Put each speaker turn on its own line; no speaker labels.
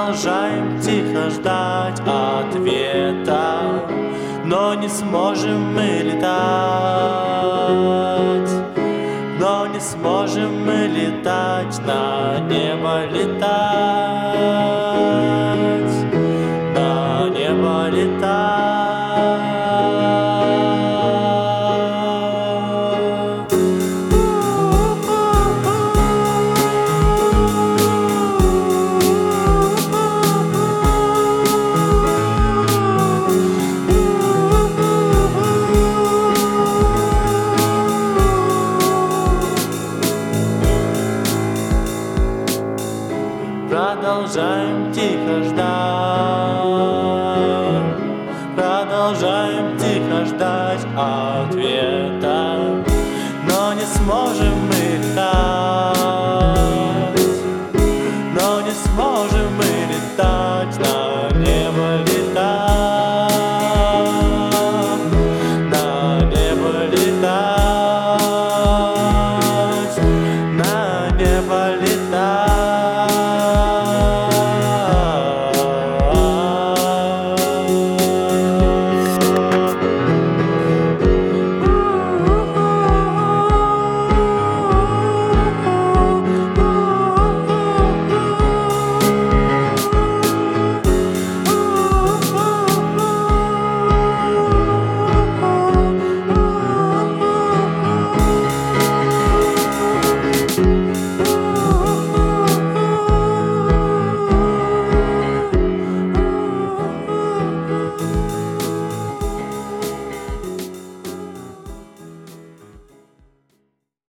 Продолжаем тихо ждать ответа, но не сможем мы летать, но не сможем мы летать, на небо летать, на небо летать. Продолжаем тихо ждать, продолжаем тихо ждать ответа, но не сможем мы летать, но не сможем мы летать.